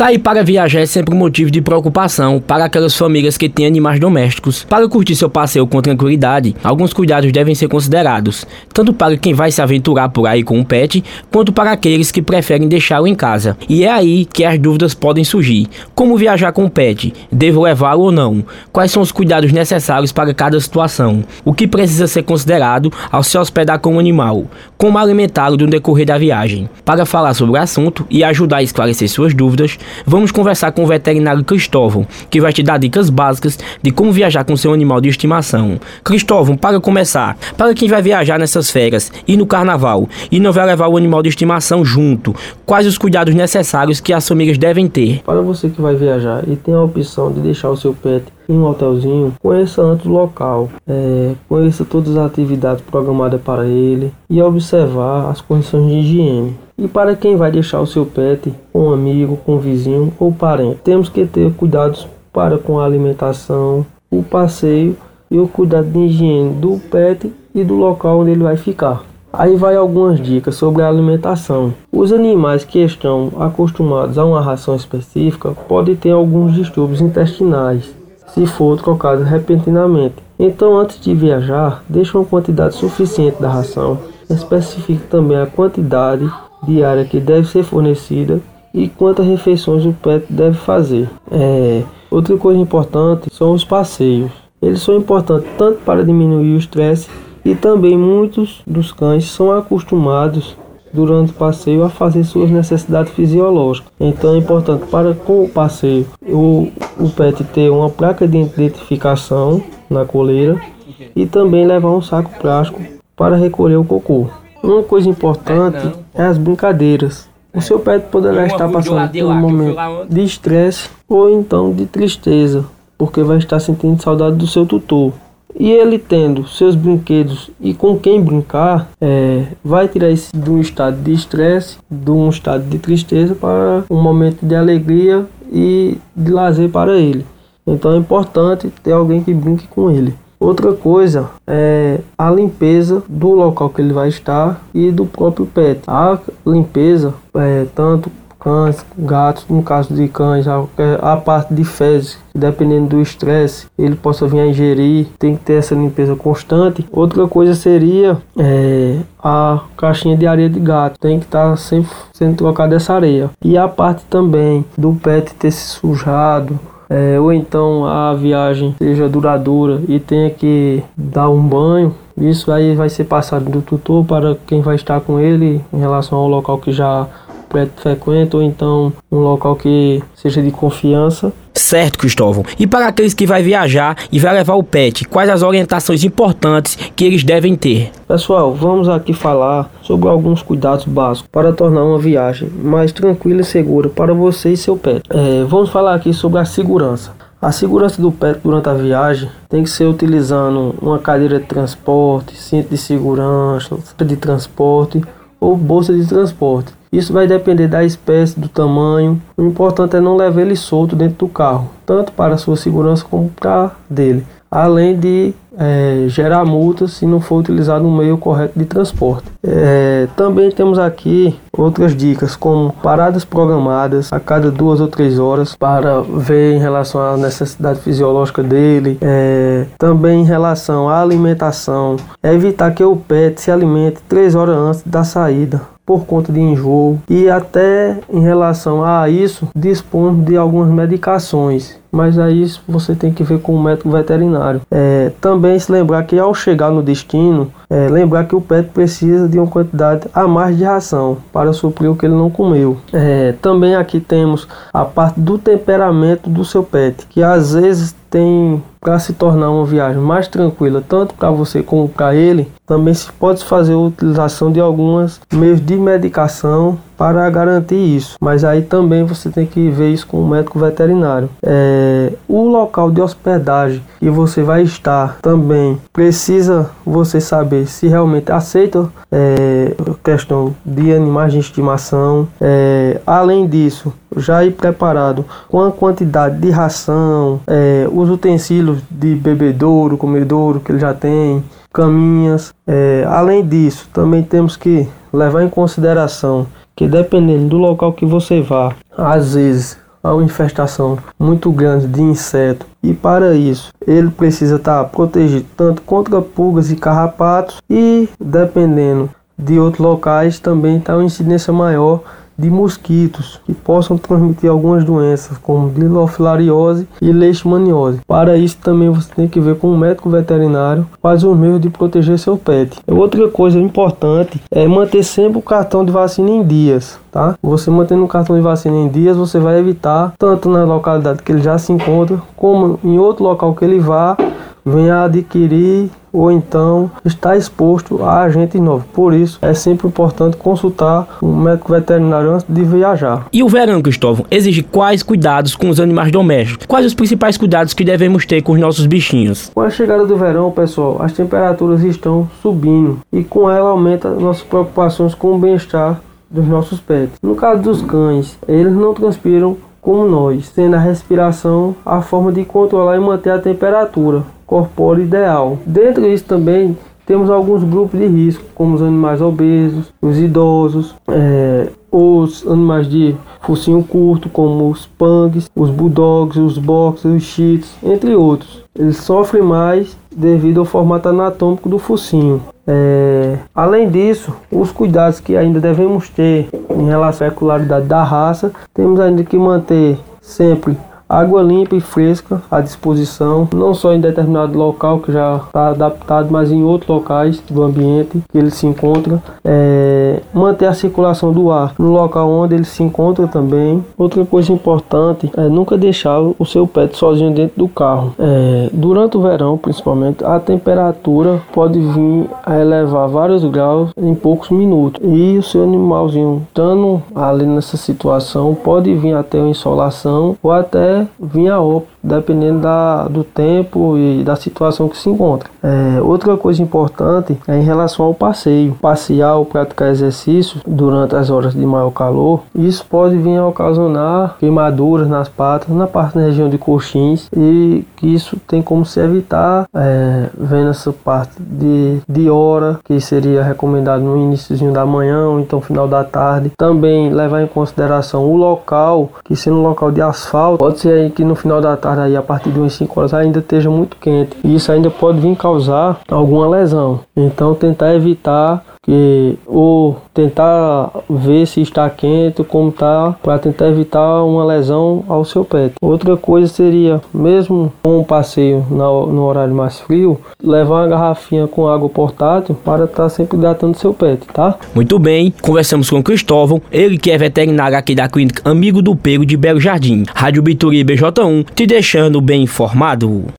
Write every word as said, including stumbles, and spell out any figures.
Sair para viajar é sempre um motivo de preocupação para aquelas famílias que têm animais domésticos. Para curtir seu passeio com tranquilidade, alguns cuidados devem ser considerados, tanto para quem vai se aventurar por aí com um pet, quanto para aqueles que preferem deixá-lo em casa. E é aí que as dúvidas podem surgir. Como viajar com um pet? Devo levá-lo ou não? Quais são os cuidados necessários para cada situação? O que precisa ser considerado ao se hospedar com um animal? Como alimentá-lo no decorrer da viagem? Para falar sobre o assunto e ajudar a esclarecer suas dúvidas, vamos conversar com o veterinário Cristóvão, que vai te dar dicas básicas de como viajar com seu animal de estimação. Cristóvão, para começar, para quem vai viajar nessas férias e no carnaval e não vai levar o animal de estimação junto, quais os cuidados necessários que as famílias devem ter? Para você que vai viajar e tem a opção de deixar o seu pet em um hotelzinho, conheça antes o local, é, conheça todas as atividades programadas para ele e observar as condições de higiene. E para quem vai deixar o seu pet com um amigo, com um vizinho ou parente, temos que ter cuidados para com a alimentação, o passeio e o cuidado de higiene do pet e do local onde ele vai ficar. Aí vai algumas dicas sobre a alimentação. Os animais que estão acostumados a uma ração específica podem ter alguns distúrbios intestinais, se for trocado repentinamente. Então, antes de viajar, deixe uma quantidade suficiente da ração. Especifique também a quantidade diária que deve ser fornecida e quantas refeições o pet deve fazer. É, outra coisa importante são os passeios. Eles são importantes tanto para diminuir o estresse e também muitos dos cães são acostumados durante o passeio a fazer suas necessidades fisiológicas. Então é importante para com o passeio o, o pet ter uma placa de identificação na coleira e também levar um saco plástico para recolher o cocô. Uma coisa importante é as brincadeiras. O seu pet poderá estar passando por um momento de estresse ou então de tristeza, porque vai estar sentindo saudade do seu tutor. E ele tendo seus brinquedos e com quem brincar, é, vai tirar isso de um estado de estresse, de um estado de tristeza para um momento de alegria e de lazer para ele. Então é importante ter alguém que brinque com ele. Outra coisa é a limpeza do local que ele vai estar e do próprio pet. A limpeza, é, tanto cães, gatos, no caso de cães, a, a parte de fezes, dependendo do estresse, ele possa vir a ingerir, tem que ter essa limpeza constante. Outra coisa seria é, a caixinha de areia de gato, tem que estar sempre sendo trocada essa areia. E a parte também do pet ter se sujado, É, ou então a viagem seja duradoura e tenha que dar um banho, isso aí vai ser passado do tutor para quem vai estar com ele em relação ao local que já o pet frequenta, ou então um local que seja de confiança. Certo, Cristóvão. E para aqueles que vai viajar e vai levar o pet, quais as orientações importantes que eles devem ter? Pessoal, vamos aqui falar sobre alguns cuidados básicos para tornar uma viagem mais tranquila e segura para você e seu pet. É, vamos falar aqui sobre a segurança. A segurança do pet durante a viagem tem que ser utilizando uma cadeira de transporte, cinto de segurança, de transporte ou bolsa de transporte. Isso vai depender da espécie, do tamanho. O importante é não levar ele solto dentro do carro, tanto para a sua segurança como para a dele. Além de é, gerar multas se não for utilizado um meio correto de transporte. É, também temos aqui outras dicas, como paradas programadas a cada duas ou três horas para ver em relação à necessidade fisiológica dele. É, também em relação à alimentação, é evitar que o pet se alimente três horas antes da saída, por conta de enjoo, e até em relação a isso dispor de algumas medicações, mas aí você tem que ver com o médico veterinário. É, também se lembrar que ao chegar no destino, é, lembrar que o pet precisa de uma quantidade a mais de ração para suprir o que ele não comeu. É, também aqui temos a parte do temperamento do seu pet, que às vezes tem, para se tornar uma viagem mais tranquila, tanto para você como para ele, também se pode fazer a utilização de alguns meios de medicação para garantir isso. Mas aí também você tem que ver isso com o médico veterinário. É, o local de hospedagem que você vai estar também precisa você saber se realmente aceita é, questão de animais de estimação. É, além disso, já ir preparado com a quantidade de ração, é, os utensílios de bebedouro, comedouro que ele já tem, caminhas. É, além disso, também temos que levar em consideração que dependendo do local que você vá, às vezes a uma infestação muito grande de inseto. E para isso, ele precisa estar protegido tanto contra pulgas e carrapatos e, dependendo de outros locais, também está uma incidência maior de mosquitos que possam transmitir algumas doenças como glirofilariose e leishmaniose. Para isso também você tem que ver com um médico veterinário quais os meios de proteger seu pet. Outra coisa importante é manter sempre o cartão de vacina em dias, tá? Você mantendo o cartão de vacina em dias, você vai evitar, tanto na localidade que ele já se encontra, como em outro local que ele vá, venha adquirir ou então está exposto a agentes novos. Por isso, é sempre importante consultar um médico veterinário antes de viajar. E o verão, Cristóvão, exige quais cuidados com os animais domésticos? Quais os principais cuidados que devemos ter com os nossos bichinhos? Com a chegada do verão, pessoal, as temperaturas estão subindo e com ela aumenta nossas preocupações com o bem-estar dos nossos pets. No caso dos cães, eles não transpiram como nós, sendo a respiração a forma de controlar e manter a temperatura corpórea ideal. Dentro disso também temos alguns grupos de risco, como os animais obesos, os idosos, é, os animais de focinho curto, como os pugs, os bulldogs, os boxers, os shih tzus, entre outros. Eles sofrem mais devido ao formato anatômico do focinho. É, além disso, os cuidados que ainda devemos ter em relação à regularidade da raça, temos ainda que manter sempre água limpa e fresca à disposição, não só em determinado local que já está adaptado, mas em outros locais do ambiente que ele se encontra. É, manter a circulação do ar no local onde ele se encontra também. Outra coisa importante é nunca deixar o seu pet sozinho dentro do carro. É, durante o verão, principalmente, a temperatura pode vir a elevar vários graus em poucos minutos. E o seu animalzinho, estando ali nessa situação, pode vir até uma insolação ou até vinha óbito, dependendo da, do tempo e da situação que se encontra. É, outra coisa importante é em relação ao passeio. Passear ou praticar exercícios durante as horas de maior calor, isso pode vir a ocasionar queimaduras nas patas, na parte da região de coxins, e que isso tem como se evitar, é, vendo essa parte de, de hora, que seria recomendado no iníciozinho da manhã ou então final da tarde. Também levar em consideração o local, que sendo um local de asfalto, pode ser aí que no final da tarde, aí, a partir de umas cinco horas, ainda esteja muito quente. E isso ainda pode vir causar alguma lesão. Então tentar evitar que, ou tentar ver se está quente ou como está, para tentar evitar uma lesão ao seu pet. Outra coisa seria, mesmo com um passeio no, no horário mais frio, levar uma garrafinha com água portátil para estar sempre hidratando seu pet, tá? Muito bem, conversamos com Cristóvão, ele que é veterinário aqui da clínica Amigo do Pelo de Belo Jardim. Rádio Biturri B J um, te deixando bem informado.